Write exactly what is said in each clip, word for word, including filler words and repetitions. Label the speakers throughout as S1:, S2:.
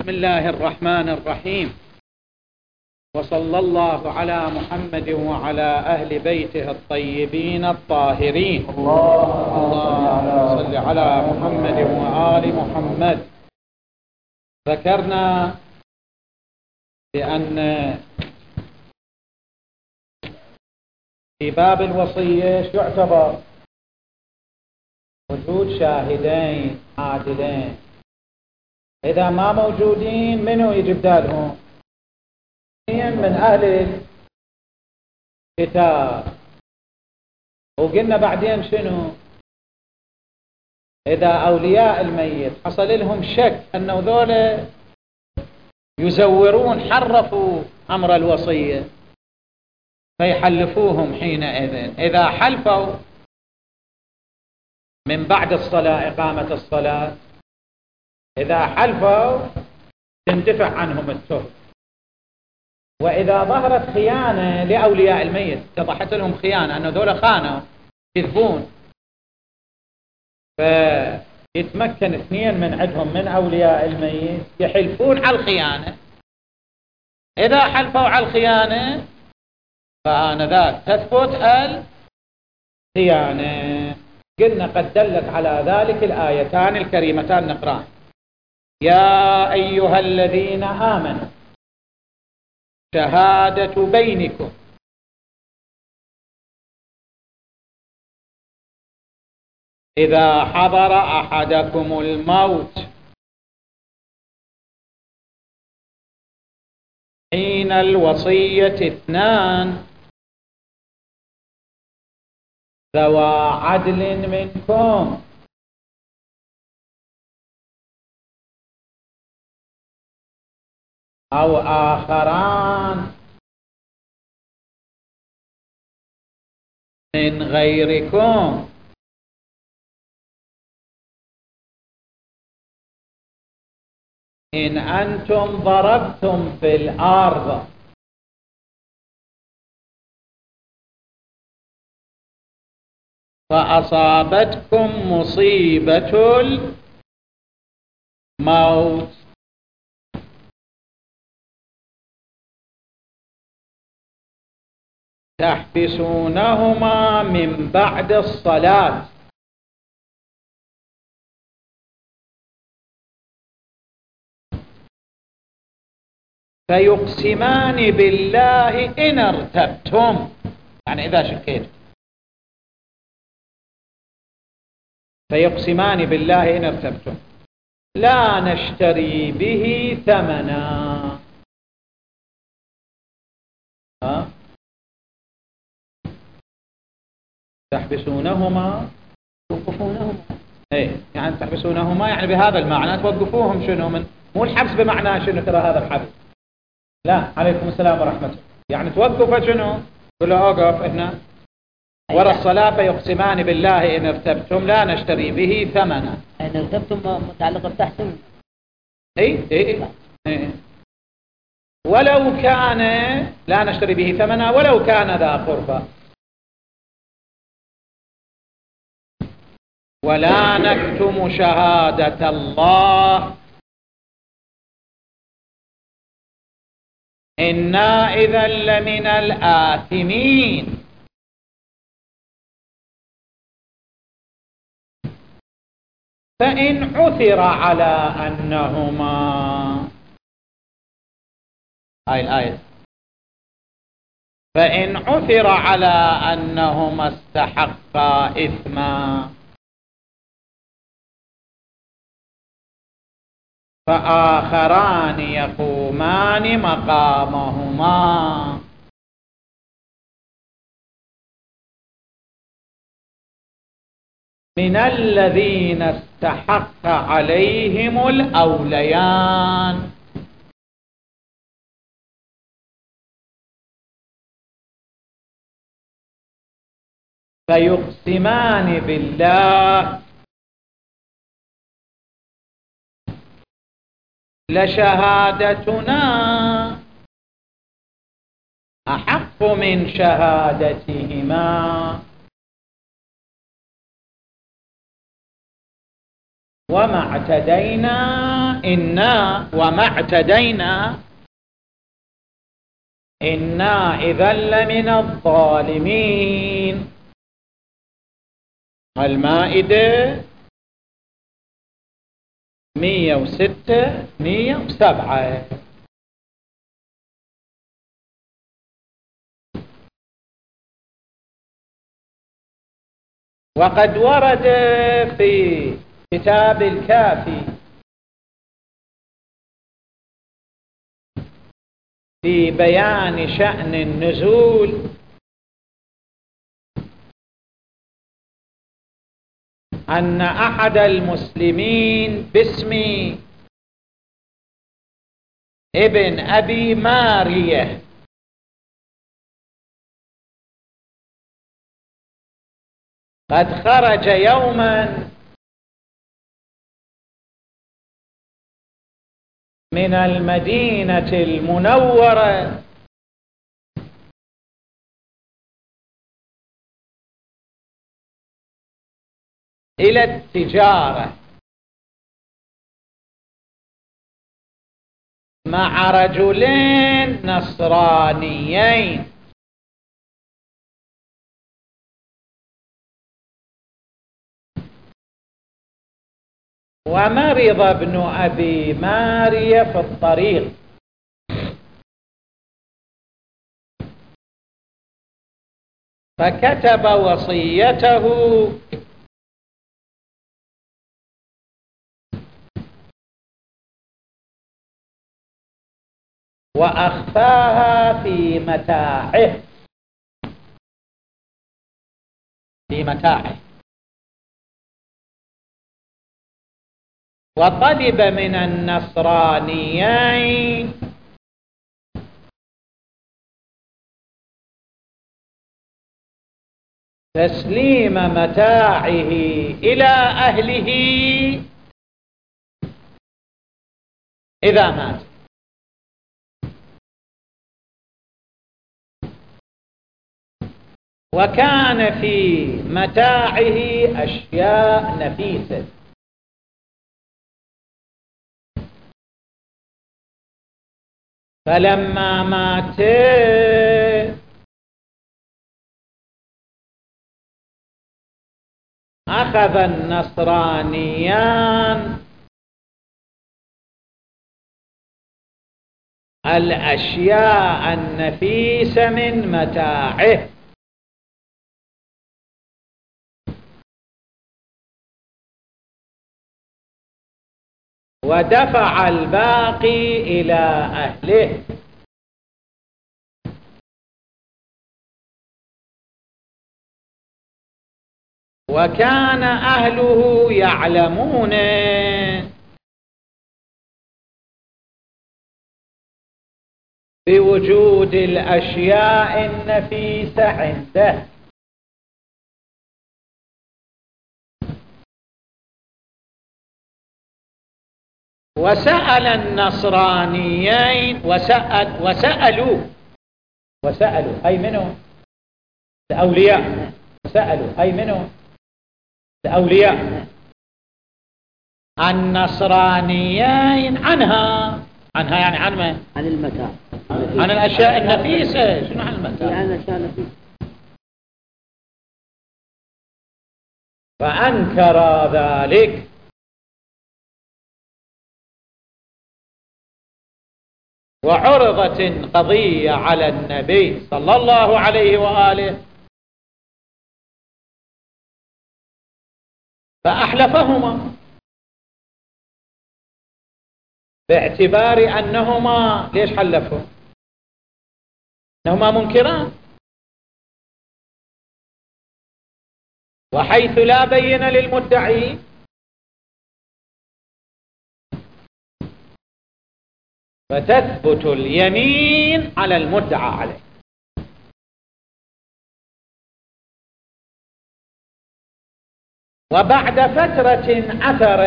S1: بسم الله الرحمن الرحيم، وصلى الله على محمد وعلى أهل بيته الطيبين الطاهرين. اللهم صل على محمد وآل محمد. ذكرنا بأن في باب الوصية يعتبر وجود شاهدين عادلين، إذا ما موجودين منو يجب دالهم؟ من أهل الكتاب. وقلنا بعدين شنو؟ إذا أولياء الميت حصل لهم شك أنه ذولا يزورون حرفوا أمر الوصية فيحلفوهم حينئذ. إذا حلفوا من بعد الصلاة إقامة الصلاة، إذا حلفوا تندفع عنهم التهم. وإذا ظهرت خيانة لأولياء الميت، اتضحت لهم خيانة أنه ذولا خانوا يكذبون، فيتمكن اثنين من عندهم من أولياء الميت يحلفون على الخيانة. إذا حلفوا على الخيانة فآنذاك تثبت الخيانة. قلنا قد دلت على ذلك الآيتان الكريمتان، نقرأ: يا أيها الذين آمنوا شهادة بينكم إذا حضر أحدكم الموت حين الوصية اثنان ذوى عدل منكم أو آخران من غيركم إن أنتم ضربتم في الأرض فأصابتكم مصيبة الموت تحبسونهما من بعد الصلاة فيقسمان بالله إن ارتبتم، يعني إذا شكيت، فيقسمان بالله إن ارتبتم لا نشتري به ثمنا. ها؟ تحبسونهما توقفونهما، ايه يعني تحبسونهما يعني بهذا المعنى توقفوهم. شنو من مو الحبس بمعنى شنو ترى هذا الحبس، لا، عليكم السلام ورحمة الله، يعني توقف شنو؟ قل اوقف هنا ورا الصلاة فيقسمان بالله إن ارتبتم لا نشتري به ثمنا.
S2: إن ارتبتم متعلقة بتحسن،
S1: اي اي اي ولو كان لا نشتري به ثمنا ولو كان ذا قربى، ولا نكتم شهادة الله إنا إذا لمن الآثمين. فإن عثر على أنهما، هاي الآية، فإن عثر على أنهما استحقا إثما فآخران يقومان مقامهما من الذين استحق عليهم الأوليان فيقسمان بالله لشهادتنا أحق من شهادتهما وما اعتدينا إنا وما اعتدينا إنا إذا لمن الظالمين. المائدة مية وستة مية وسبعة. وقد ورد في كتاب الكافي في بيان شأن النزول أن أحد المسلمين باسم ابن أبي مارية قد خرج يوما من المدينة المنورة إلى التجارة مع رجلين نصرانيين ومرض ابن أبي مارية في الطريق فكتب وصيته وأخفاها في متاعه في متاعه وطلب من النصرانيين تسليم متاعه إلى أهله إذا مات. وكان في متاعه أشياء نفيسة فلما مات أخذ النصرانيان الأشياء النفيسة من متاعه ودفع الباقي إلى أهله. وكان أهله يعلمون بوجود الأشياء النفيسة عنده وسأل النصرانيين وسأل وسألوا وسألوا أي منهم الأولياء سألوا أي منهم الأولياء النصرانيين عنها عنها يعني عن من؟
S2: عن المتاع
S1: عن الأشياء النفيسة. شنو عن المتاع؟
S2: عن الأشياء النفيسة.
S1: فأنكر ذلك وعرضت القضية على النبي صلى الله عليه وآله فأحلفهما باعتبار أنهما ليش حلفوا؟ أنهما منكران وحيث لا بين للمدعي فتثبت اليمين على المدعى عليه. وبعد فترة عثر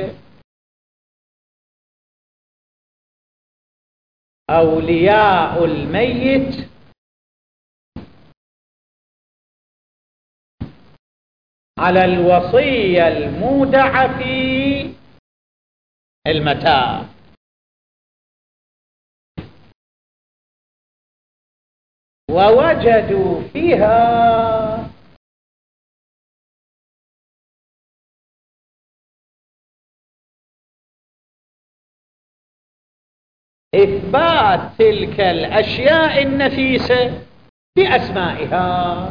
S1: أولياء الميت على الوصية المودعة في المتاع. ووجدوا فيها إثبات تلك الأشياء النفيسة بأسمائها.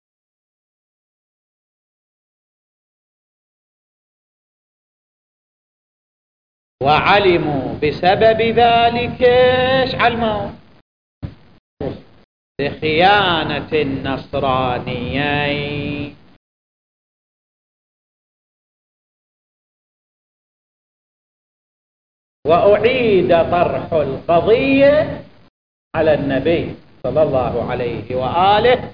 S1: وعلموا بسبب ذلك ايش علموا؟ بخيانة النصرانيين. وأعيد طرح القضية على النبي صلى الله عليه وآله،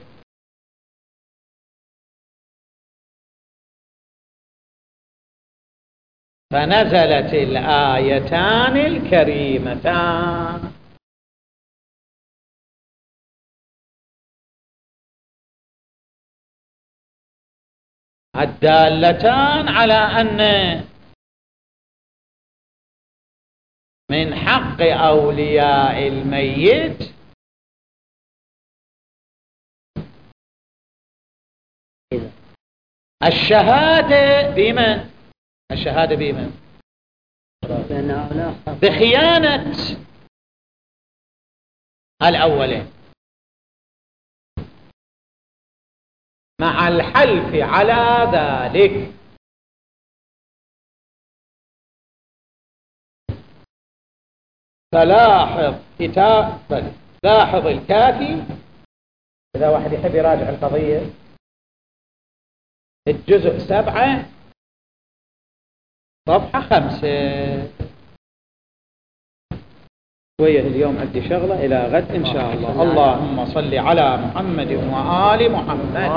S1: فنزلت الآيتان الكريمتان. الدالتان على أن من حق أولياء الميت الشهادة بمن؟ الشهادة بمن؟ بخيانة الأولين، مع الحلف على ذلك. فلاحظ كتاب لاحظ الكافي، إذا واحد يحب يراجع القضية، الجزء سبعة صفحة خمسة. شوية اليوم عندي شغلة، إلى غد إن شاء الله. اللهم صل على محمد وآل محمد.